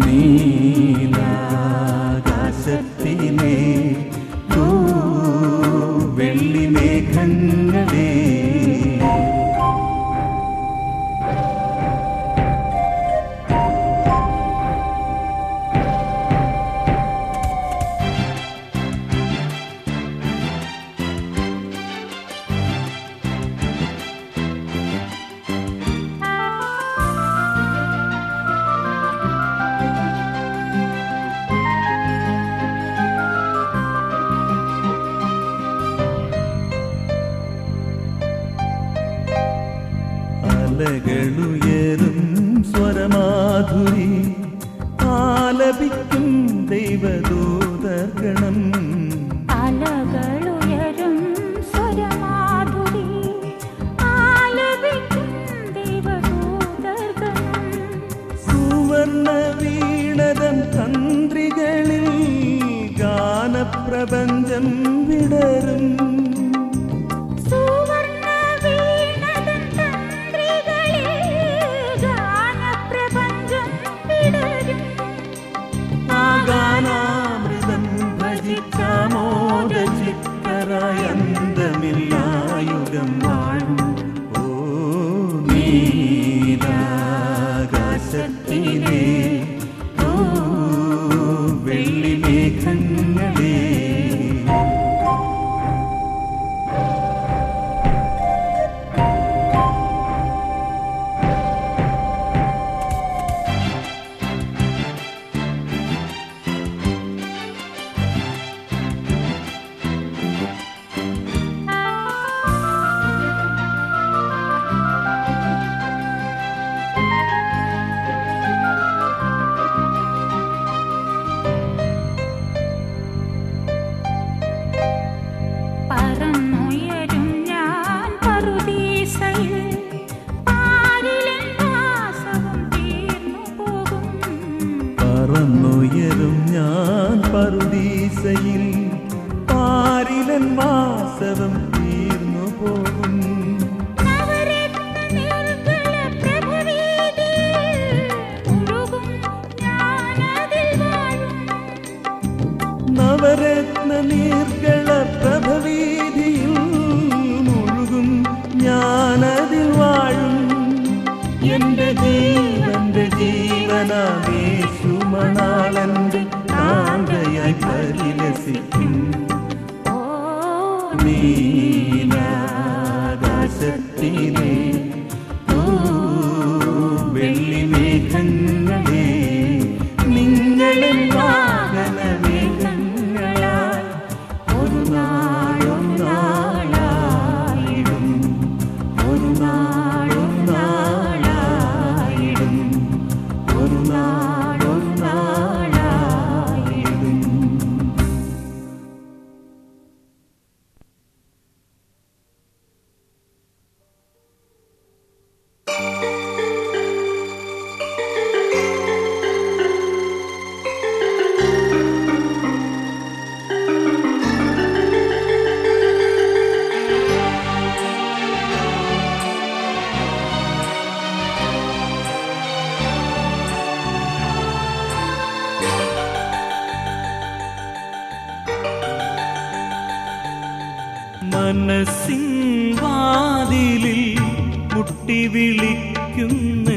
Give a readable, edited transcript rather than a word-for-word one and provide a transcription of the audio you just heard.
നീലാകാശത്തിലെ വെള്ളിമേഘങ്ങളെ അലകളുയരും സ്വരമാധുരി ആലപിക്കും ദൈവദൂതഗണം. അലകളുയരും സ്വരമാധുരി ആലപിക്കും ദൈവദൂതഗണം. സുവർണ വീണതൻ തന്ത്രികളിൽ ഗാനപ്രപഞ്ചം വിടരും. യുഗം വാഴും ഓ നീലാകാശത്തിലെ വെള്ളിമേഘങ്ങളെ പറന്നുയരും ഞാൻ പറുദീസയിൽ പാരിലൻ വാസവം തീർന്നു പോകും. നവരത്ന നീർഗള പ്രഭവീതിയിൽ മുഴുകും ഞാനതിൽ വാഴും. എന്റെ ജീവന്റെ ജീവനാമേശുമണാളന്റെ കാന്തയായി പരിലസിക്കും. നീലാകാശത്തിലെ വെള്ളിമേഘങ്ങളെ നിങ്ങളിൽ വാഹനമേഘങ്ങളായി ഒരു നാളൊന്നാളായിടും. ഒരു നാളൊന്നാളായിടും. ഒരു നാളൊന്നാളായിടും. മനസ്സിൻ വാതിലിൽ മുട്ടി വിളിക്കുന്ന